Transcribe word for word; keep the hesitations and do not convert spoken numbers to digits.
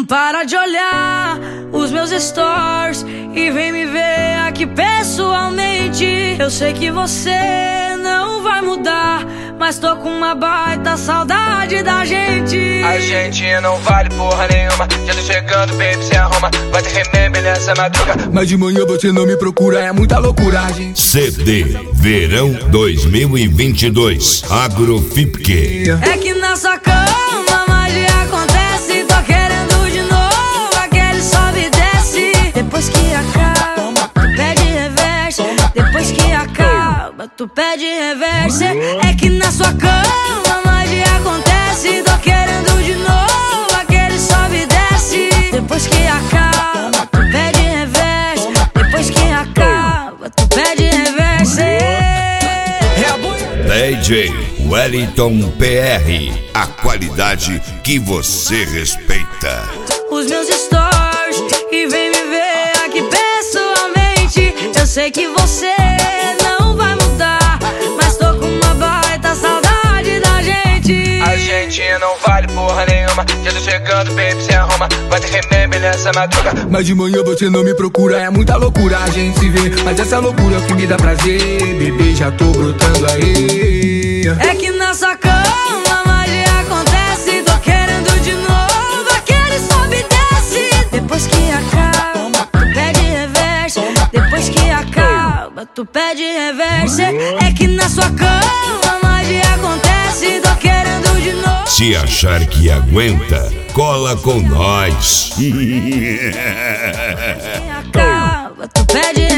Para de olhar os meus stories e vem me ver aqui pessoalmente. Eu sei que você não vai mudar, mas tô com uma baita saudade da gente. A gente não vale porra nenhuma. Já tô chegando, baby, se arruma. Vai ter remember nessa madruga. Mas de manhã você não me procura, é muita loucura, gente. C D Verão dois mil e vinte e dois Agrofipke. É que na sua cama magia acontece. Tô querendo de novo aquele sobe e desce. Depois que acaba, tu pede reverse. Depois que acaba, tu pede reverse. É que na sua cama magia acontece. Tô querendo de novo aquele sobe e desce. Depois que acaba, tu pede reverse. Depois que acaba, tu pede reverse. D J Wellington P R, a qualidade que você respeita. Os meus stories e vem me ver aqui pessoalmente. Eu sei que você não vai mudar, mas tô com uma baita saudade da gente. A gente não vale porra nenhuma. Já tô chegando, baby, se arruma. Vai ter remember nessa madruga. Mas de manhã você não me procura, é muita loucura a gente se vê. Mas essa loucura é o que me dá prazer. Bebê, já tô brotando aí. É que na sua cama magia acontece. Tô querendo de novo aquele sobe e desce. Depois que acaba, tu pede reverse. Depois que acaba, tu pede reverse. É que na sua cama magia acontece. Tô querendo de novo. Se achar que aguenta, cola com nós. Acaba, tu pede